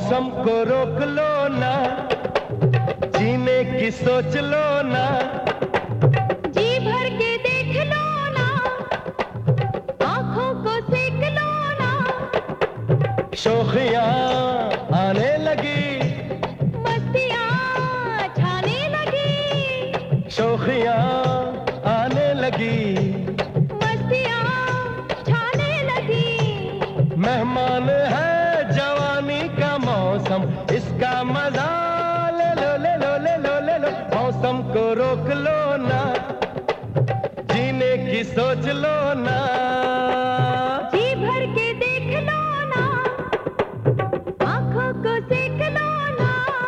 मौसम को रोक लो ना, जीने की सोच लो ना, जी भर के देख लो ना, आँखों को सेक लो ना, शोखियाँ आने लगी, मस्तियाँ छाने लगी, शोखियाँ आने लगी, मस्तियाँ छाने लगी। मेहमान है जवानी का मौसम, इसका मजा ले लो ले लो ले लो ले लो। मौसम को रोक लो ना, जीने की सोच लो ना, जी भर के देख लो ना, आँखों को सेक लो ना।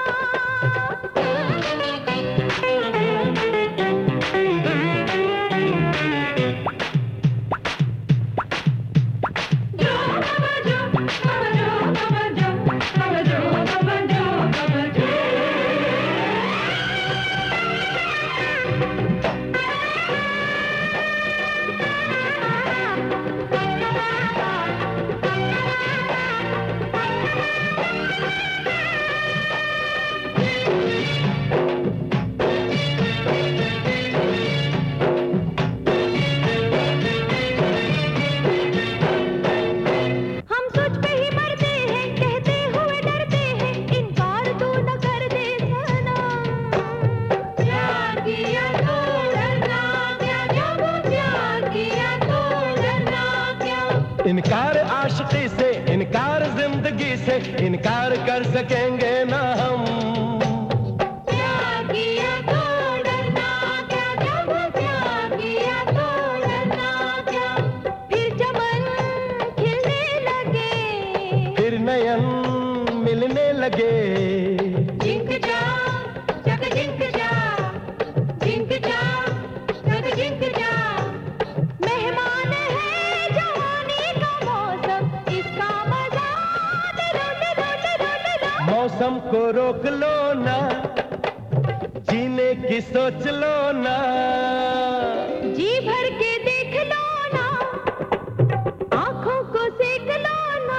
हम सोच पे ही मरते हैं, कहते हुए डरते हैं, इनकार तू न कर दे सनम। प्यार किया तो डरना क्या, जब प्यार किया तो डरना क्या। इनकार आशिकी से, इनकार जिंदगी से, इनकार कर सकेंगे ना हम। प्यार किया तो डरना क्या, जब प्यार किया तो डरना क्या। फिर चमन खिलने लगे, फिर नयन मिलने लगे, जिंक जा जग जिंक जा, जिंक जा जग जिंक जा। मेहमान है जवानी का मौसम, इसका मजा ले लो ले लो ले लो ले लो। मौसम को रोक लो ना, जीने की सोच लो ना, जी भर के देख लो ना, आँखों को सेक लो ना।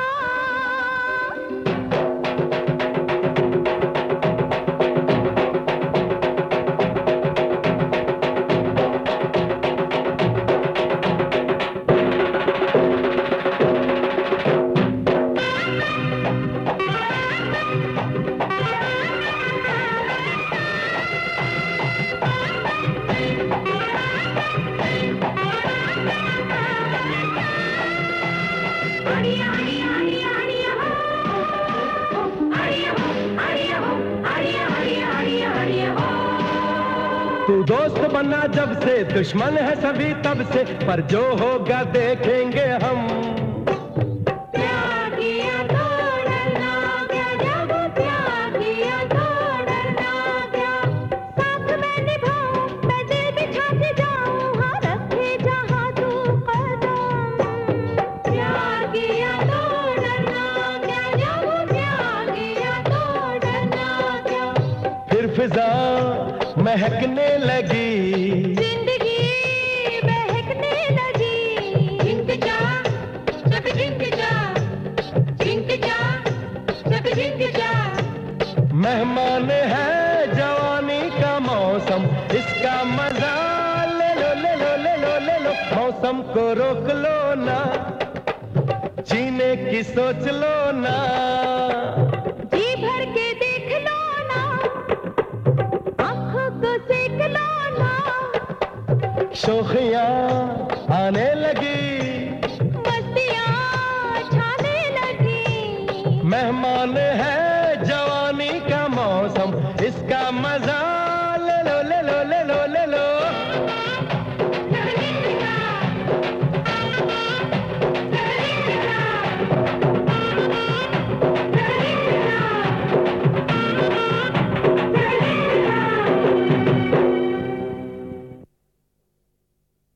आड़िया आड़िया आड़िया आड़िया हो, आड़िया हो, आड़िया हो, आड़िया आड़िया आड़िया आड़िया हो। तू दोस्त बना जब से, दुश्मन है सभी तब से, पर जो होगा देखेंगे हम। प्यार किया तो डरना क्या, जब प्यार किया तो डरना क्या। साथ मैं निभाऊं, मैं दिल बिछा के जाऊं, हाँ रखे जहाँ तू कदम। प्यार किया तो डरना क्या, जब प्यार किया तो डरना क्या। फिर फिजा महकने लगी, जिंदगी बहकने लगी, जिंक जा जग जिंक जा, जिंक जा जग जिंक जा। मेहमान है जवानी का मौसम, इसका मजा ले लो ले लो ले लो ले लो। मौसम को रोक लो ना, जीने की सोच लो ना, जी भर के देख लो ना, आँखों को सेक लो ना। शोखियाँ आने लगी, मस्तियाँ छाने लगी, मेहमान है